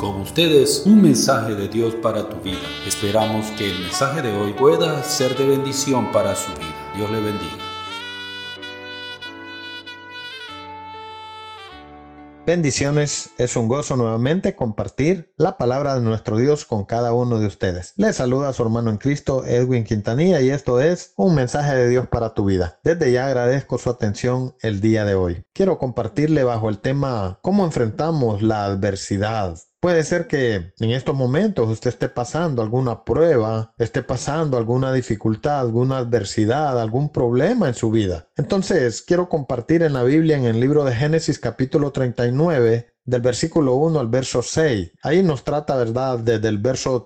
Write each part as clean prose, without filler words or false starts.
Con ustedes, un mensaje de Dios para tu vida. Esperamos que el mensaje de hoy pueda ser de bendición para su vida. Dios le bendiga. Bendiciones, es un gozo nuevamente compartir la palabra de nuestro Dios con cada uno de ustedes. Les saluda su hermano en Cristo, Edwin Quintanilla, y esto es un mensaje de Dios para tu vida. Desde ya agradezco su atención el día de hoy. Quiero compartirle bajo el tema ¿cómo enfrentamos la adversidad? Puede ser que en estos momentos usted esté pasando alguna prueba, esté pasando alguna dificultad, alguna adversidad, algún problema en su vida. Entonces, quiero compartir en la Biblia, en el libro de Génesis capítulo 39, del versículo 1 al verso 6. Ahí nos trata, ¿verdad?, desde el verso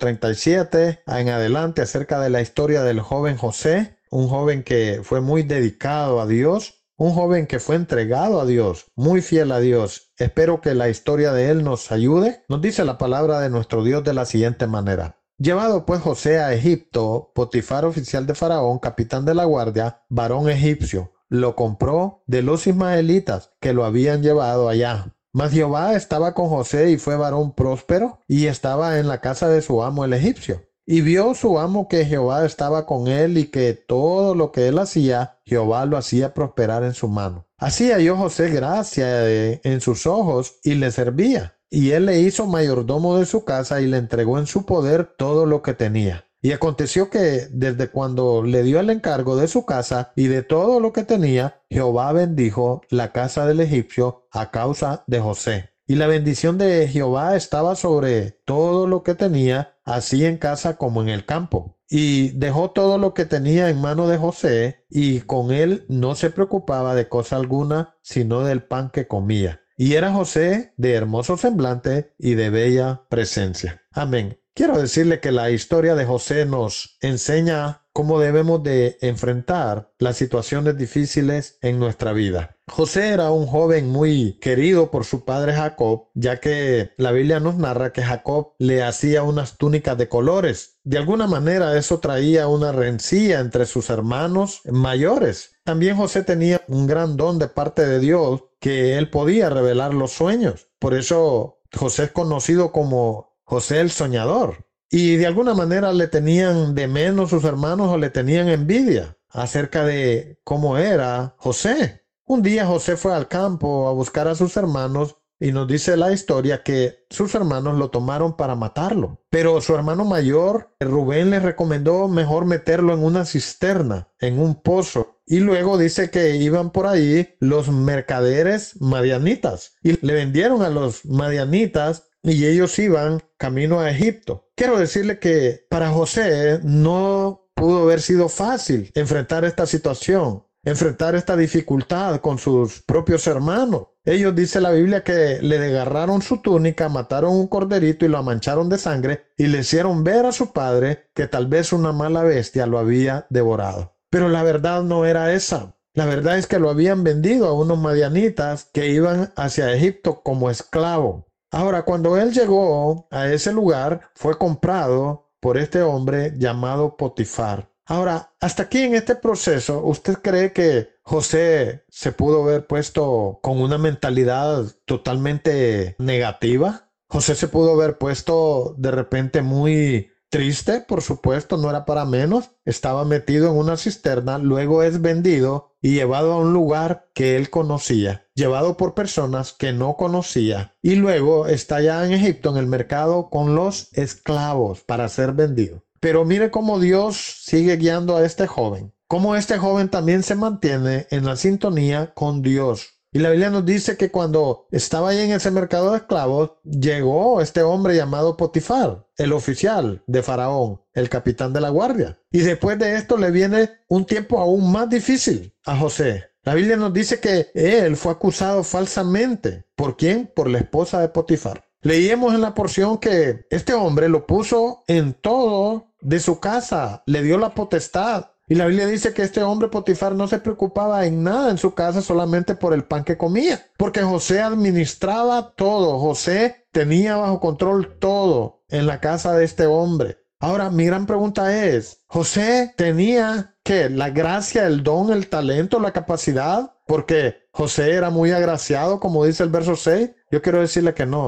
37 en adelante acerca de la historia del joven José, un joven que fue muy dedicado a Dios. Un joven que fue entregado a Dios, muy fiel a Dios. Espero que la historia de él nos ayude. Nos dice la palabra de nuestro Dios de la siguiente manera. Llevado pues José a Egipto, Potifar, oficial de Faraón, capitán de la guardia, varón egipcio, lo compró de los ismaelitas que lo habían llevado allá. Mas Jehová estaba con José y fue varón próspero y estaba en la casa de su amo el egipcio. Y vio su amo que Jehová estaba con él y que todo lo que él hacía, Jehová lo hacía prosperar en su mano. Así halló José gracia en sus ojos y le servía. Y él le hizo mayordomo de su casa y le entregó en su poder todo lo que tenía. Y aconteció que desde cuando le dio el encargo de su casa y de todo lo que tenía, Jehová bendijo la casa del egipcio a causa de José. Y la bendición de Jehová estaba sobre todo lo que tenía, así en casa como en el campo. Y dejó todo lo que tenía en mano de José, y con él no se preocupaba de cosa alguna, sino del pan que comía. Y era José de hermoso semblante y de bella presencia. Amén. Quiero decirle que la historia de José nos enseña cómo debemos de enfrentar las situaciones difíciles en nuestra vida. José era un joven muy querido por su padre Jacob, ya que la Biblia nos narra que Jacob le hacía unas túnicas de colores. De alguna manera eso traía una rencilla entre sus hermanos mayores. También José tenía un gran don de parte de Dios, que él podía revelar los sueños. Por eso José es conocido como José el soñador. Y de alguna manera le tenían de menos sus hermanos o le tenían envidia acerca de cómo era José. Un día José fue al campo a buscar a sus hermanos y nos dice la historia que sus hermanos lo tomaron para matarlo. Pero su hermano mayor, Rubén, le recomendó mejor meterlo en una cisterna, en un pozo. Y luego dice que iban por ahí los mercaderes madianitas y le vendieron a los madianitas y ellos iban camino a Egipto. Quiero decirle que para José no pudo haber sido fácil enfrentar esta situación, enfrentar esta dificultad con sus propios hermanos. Ellos, dice la Biblia, que le desgarraron su túnica, mataron un corderito y lo mancharon de sangre y le hicieron ver a su padre que tal vez una mala bestia lo había devorado. Pero la verdad no era esa. La verdad es que lo habían vendido a unos madianitas que iban hacia Egipto como esclavo. Ahora, cuando él llegó a ese lugar, fue comprado por este hombre llamado Potifar. Ahora, hasta aquí en este proceso, ¿usted cree que José se pudo haber puesto con una mentalidad totalmente negativa? José se pudo haber puesto de repente muy triste, por supuesto, no era para menos. Estaba metido en una cisterna, luego es vendido y llevado a un lugar que él conocía, llevado por personas que no conocía, y luego está ya en Egipto en el mercado con los esclavos para ser vendido. Pero mire cómo Dios sigue guiando a este joven, cómo este joven también se mantiene en la sintonía con Dios. Y la Biblia nos dice que cuando estaba ahí en ese mercado de esclavos, llegó este hombre llamado Potifar, el oficial de Faraón, el capitán de la guardia. Y después de esto le viene un tiempo aún más difícil a José. La Biblia nos dice que él fue acusado falsamente. ¿Por quién? Por la esposa de Potifar. Leímos en la porción que este hombre lo puso en todo de su casa, le dio la potestad. Y la Biblia dice que este hombre Potifar no se preocupaba en nada en su casa solamente por el pan que comía, porque José administraba todo, José tenía bajo control todo en la casa de este hombre. Ahora, mi gran pregunta es, ¿José tenía qué? ¿La gracia, el don, el talento, la capacidad? Porque José era muy agraciado, como dice el verso 6. Yo quiero decirle que no.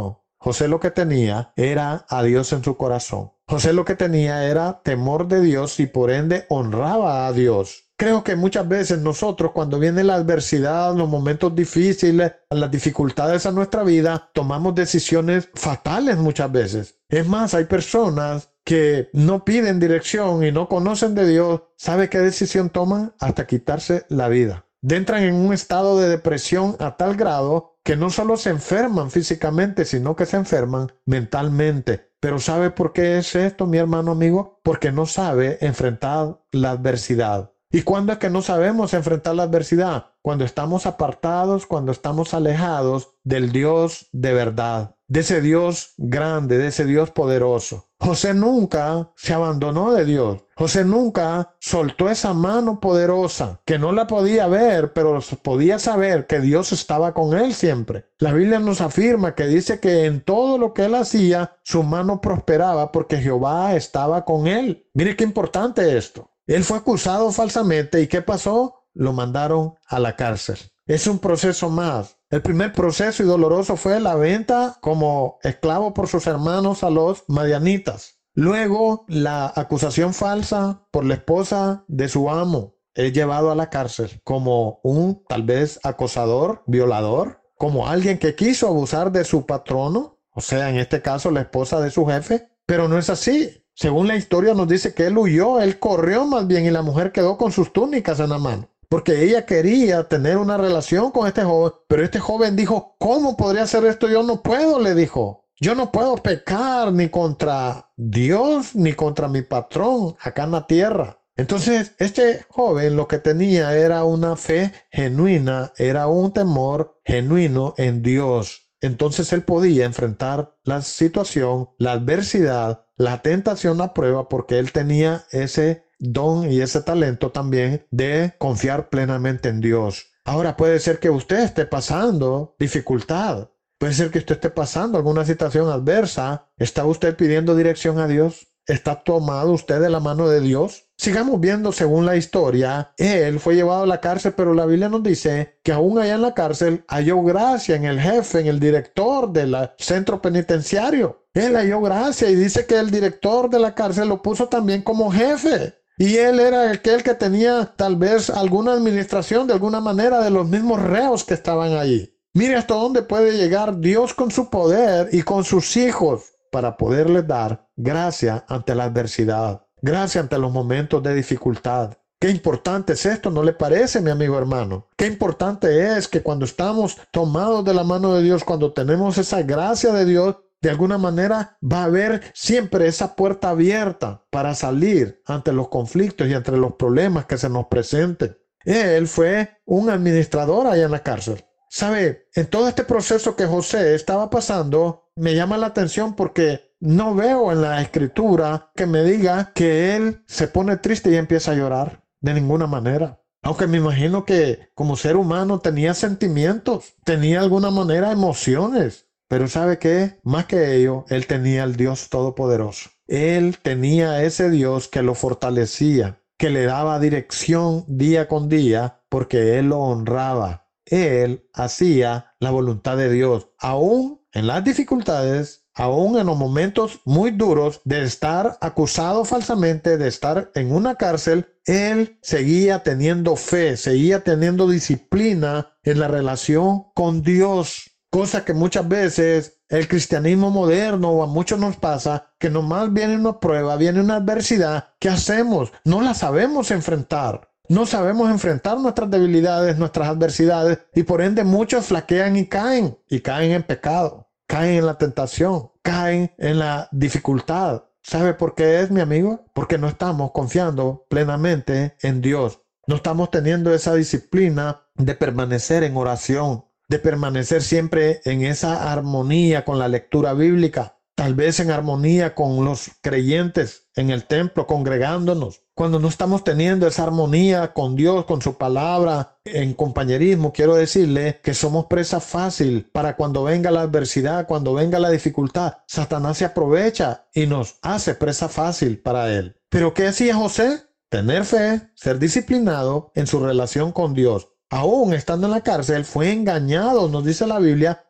José lo que tenía era a Dios en su corazón. José lo que tenía era temor de Dios y por ende honraba a Dios. Creo que muchas veces nosotros, cuando viene la adversidad, los momentos difíciles, las dificultades a nuestra vida, tomamos decisiones fatales muchas veces. Es más, hay personas que no piden dirección y no conocen de Dios. ¿Sabe qué decisión toman? Hasta quitarse la vida. Entran en un estado de depresión a tal grado que no solo se enferman físicamente, sino que se enferman mentalmente. Pero ¿sabe por qué es esto, mi hermano amigo? Porque no sabe enfrentar la adversidad. ¿Y cuándo es que no sabemos enfrentar la adversidad? Cuando estamos apartados, cuando estamos alejados del Dios de verdad, de ese Dios grande, de ese Dios poderoso. José nunca se abandonó de Dios. José nunca soltó esa mano poderosa que no la podía ver, pero podía saber que Dios estaba con él siempre. La Biblia nos afirma que dice que en todo lo que él hacía, su mano prosperaba porque Jehová estaba con él. Mire qué importante esto. Él fue acusado falsamente y ¿qué pasó? Lo mandaron a la cárcel. Es un proceso más. El primer proceso y doloroso fue la venta como esclavo por sus hermanos a los madianitas. Luego la acusación falsa por la esposa de su amo. Es llevado a la cárcel como un tal vez acosador, violador, como alguien que quiso abusar de su patrono, o sea, en este caso la esposa de su jefe, pero no es así. Según la historia nos dice que él huyó, él corrió más bien y la mujer quedó con sus túnicas en la mano. Porque ella quería tener una relación con este joven, pero este joven dijo, ¿cómo podría hacer esto? Yo no puedo, le dijo. Yo no puedo pecar ni contra Dios ni contra mi patrón acá en la tierra. Entonces, este joven lo que tenía era una fe genuina, era un temor genuino en Dios. Entonces él podía enfrentar la situación, la adversidad, la tentación, la prueba, porque él tenía ese don y ese talento también de confiar plenamente en Dios. Ahora puede ser que usted esté pasando dificultad. Puede ser que usted esté pasando alguna situación adversa. ¿Está usted pidiendo dirección a Dios? ¿Está tomado usted de la mano de Dios? Sigamos viendo según la historia. Él fue llevado a la cárcel, pero la Biblia nos dice que aún allá en la cárcel halló gracia en el jefe, en el director del centro penitenciario. Él halló gracia y dice que el director de la cárcel lo puso también como jefe. Y él era aquel que tenía tal vez alguna administración de alguna manera de los mismos reos que estaban allí. Mire hasta dónde puede llegar Dios con su poder y con sus hijos para poderles dar gracia ante la adversidad, gracia ante los momentos de dificultad. Qué importante es esto, ¿no le parece, mi amigo hermano? Qué importante es que cuando estamos tomados de la mano de Dios, cuando tenemos esa gracia de Dios, de alguna manera va a haber siempre esa puerta abierta para salir ante los conflictos y ante los problemas que se nos presenten. Él fue un administrador allá en la cárcel. ¿Sabe? En todo este proceso que José estaba pasando, me llama la atención porque no veo en la escritura que me diga que él se pone triste y empieza a llorar. De ninguna manera. Aunque me imagino que como ser humano tenía sentimientos, tenía de alguna manera emociones. Pero ¿sabe qué? Más que ello, él tenía al Dios Todopoderoso. Él tenía ese Dios que lo fortalecía, que le daba dirección día con día, porque él lo honraba. Él hacía la voluntad de Dios, aún en las dificultades, aún en los momentos muy duros de estar acusado falsamente, de estar en una cárcel. Él seguía teniendo fe, seguía teniendo disciplina en la relación con Dios. Cosa que muchas veces el cristianismo moderno o a muchos nos pasa, que nomás viene una prueba, viene una adversidad. ¿Qué hacemos? No la sabemos enfrentar. No sabemos enfrentar nuestras debilidades, nuestras adversidades, y por ende muchos flaquean y caen en pecado, caen en la tentación, caen en la dificultad. ¿Sabe por qué es, mi amigo? Porque no estamos confiando plenamente en Dios. No estamos teniendo esa disciplina de permanecer en oración, de permanecer siempre en esa armonía con la lectura bíblica, tal vez en armonía con los creyentes en el templo, congregándonos. Cuando no estamos teniendo esa armonía con Dios, con su palabra, en compañerismo, quiero decirle que somos presa fácil para cuando venga la adversidad, cuando venga la dificultad. Satanás se aprovecha y nos hace presa fácil para él. ¿Pero qué hacía José? Tener fe, ser disciplinado en su relación con Dios. Aún estando en la cárcel, fue engañado, nos dice la Biblia,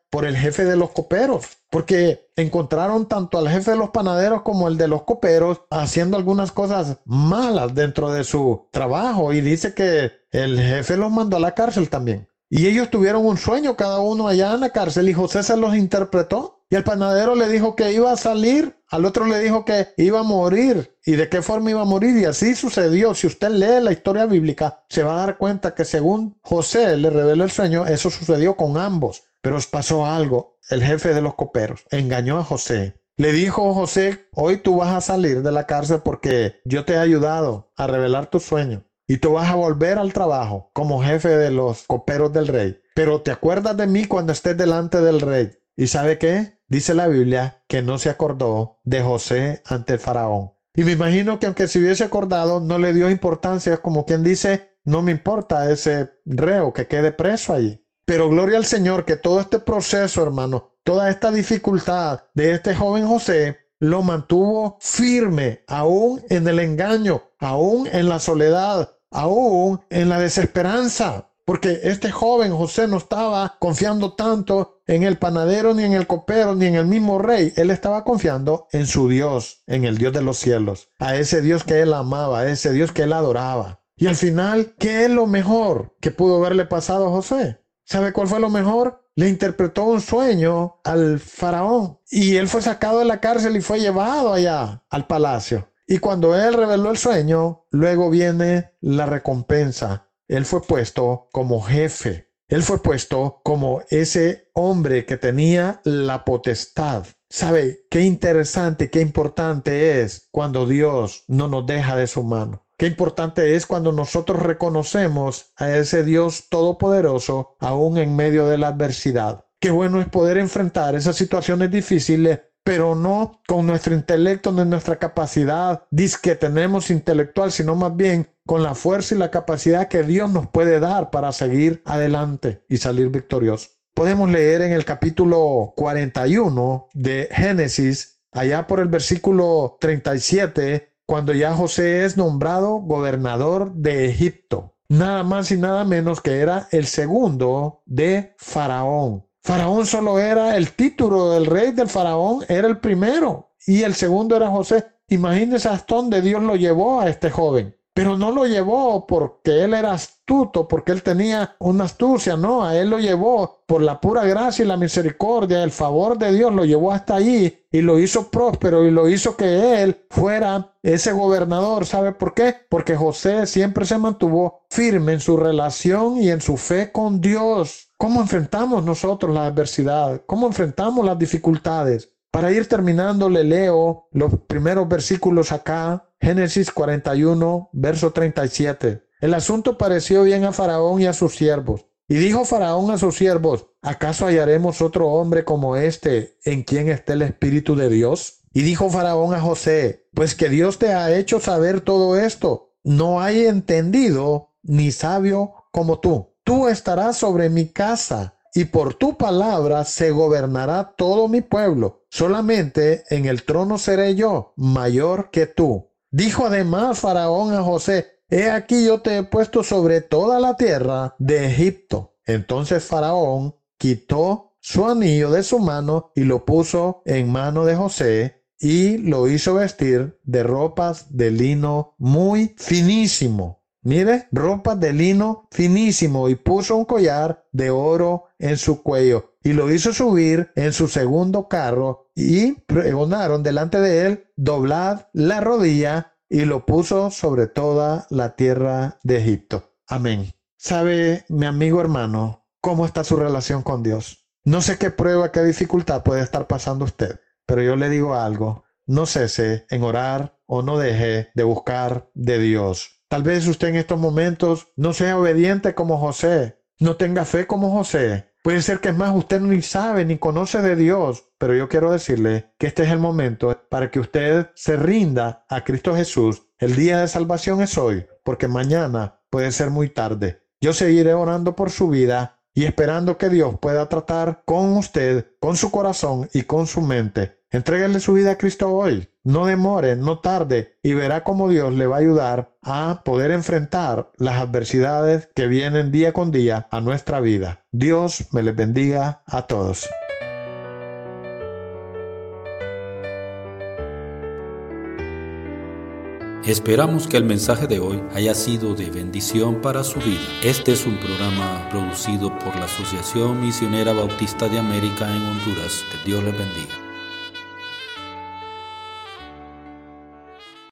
por el jefe de los coperos, porque encontraron tanto al jefe de los panaderos como el de los coperos haciendo algunas cosas malas dentro de su trabajo, y dice que el jefe los mandó a la cárcel también. Y ellos tuvieron un sueño cada uno allá en la cárcel, y José se los interpretó. Y el panadero le dijo que iba a salir, al otro le dijo que iba a morir. ¿Y de qué forma iba a morir? Y así sucedió. Si usted lee la historia bíblica, se va a dar cuenta que según José le reveló el sueño, eso sucedió con ambos. Pero pasó algo. El jefe de los coperos engañó a José. Le dijo a José: hoy tú vas a salir de la cárcel porque yo te he ayudado a revelar tu sueño. Y tú vas a volver al trabajo como jefe de los coperos del rey. Pero te acuerdas de mí cuando estés delante del rey. ¿Y sabe qué? Dice la Biblia que no se acordó de José ante el faraón. Y me imagino que aunque se hubiese acordado, no le dio importancia, como quien dice: no me importa ese reo que quede preso allí. Pero gloria al Señor que todo este proceso, hermano, toda esta dificultad de este joven José, lo mantuvo firme, aún en el engaño, aún en la soledad, aún en la desesperanza. Porque este joven José no estaba confiando tanto en el panadero, ni en el copero, ni en el mismo rey. Él estaba confiando en su Dios, en el Dios de los cielos, a ese Dios que él amaba, a ese Dios que él adoraba. Y al final, ¿qué es lo mejor que pudo haberle pasado a José? ¿Sabe cuál fue lo mejor? Le interpretó un sueño al faraón y él fue sacado de la cárcel y fue llevado allá al palacio. Y cuando él reveló el sueño, luego viene la recompensa. Él fue puesto como jefe. Él fue puesto como ese hombre que tenía la potestad. ¿Sabe qué interesante, qué importante es cuando Dios no nos deja de su mano? Qué importante es cuando nosotros reconocemos a ese Dios todopoderoso aún en medio de la adversidad. Qué bueno es poder enfrentar esas situaciones difíciles, pero no con nuestro intelecto ni nuestra capacidad que tenemos intelectual, sino más bien con la fuerza y la capacidad que Dios nos puede dar para seguir adelante y salir victoriosos. Podemos leer en el capítulo 41 de Génesis, allá por el versículo 37, cuando ya José es nombrado gobernador de Egipto. Nada más y nada menos que era el segundo de Faraón. Faraón solo era el título del rey del faraón, era el primero, y el segundo era José. Imagínense hasta dónde Dios lo llevó a este joven. Pero no lo llevó porque él era astuto, porque él tenía una astucia, no, a él lo llevó por la pura gracia y la misericordia, el favor de Dios lo llevó hasta allí y lo hizo próspero y lo hizo que él fuera ese gobernador. ¿Sabe por qué? Porque José siempre se mantuvo firme en su relación y en su fe con Dios. ¿Cómo enfrentamos nosotros la adversidad? ¿Cómo enfrentamos las dificultades? Para ir terminando, le leo los primeros versículos acá. Génesis 41, verso 37. El asunto pareció bien a Faraón y a sus siervos. Y dijo Faraón a sus siervos: ¿acaso hallaremos otro hombre como este en quien esté el Espíritu de Dios? Y dijo Faraón a José: pues que Dios te ha hecho saber todo esto. No hay entendido ni sabio como tú. Tú estarás sobre mi casa, y por tu palabra se gobernará todo mi pueblo. Solamente en el trono seré yo, mayor que tú. Dijo además Faraón a José: he aquí yo te he puesto sobre toda la tierra de Egipto. Entonces Faraón quitó su anillo de su mano y lo puso en mano de José y lo hizo vestir de ropas de lino muy finísimo. Mire, ropas de lino finísimo, y puso un collar de oro en su cuello y lo hizo subir en su segundo carro y pregonaron delante de él: doblad la rodilla, y lo puso sobre toda la tierra de Egipto. Amén. ¿Sabe, mi amigo hermano, cómo está su relación con Dios? No sé qué prueba, qué dificultad puede estar pasando usted, pero yo le digo algo: no cese en orar o no deje de buscar de Dios. Tal vez usted en estos momentos no sea obediente como José, no tenga fe como José. Puede ser que es más, usted ni sabe ni conoce de Dios, pero yo quiero decirle que este es el momento para que usted se rinda a Cristo Jesús. El día de salvación es hoy, porque mañana puede ser muy tarde. Yo seguiré orando por su vida y esperando que Dios pueda tratar con usted, con su corazón y con su mente. Entréguele su vida a Cristo hoy. No demore, no tarde y verá cómo Dios le va a ayudar a poder enfrentar las adversidades que vienen día con día a nuestra vida. Dios me les bendiga a todos. Esperamos que el mensaje de hoy haya sido de bendición para su vida. Este es un programa producido por la Asociación Misionera Bautista de América en Honduras. Que Dios les bendiga.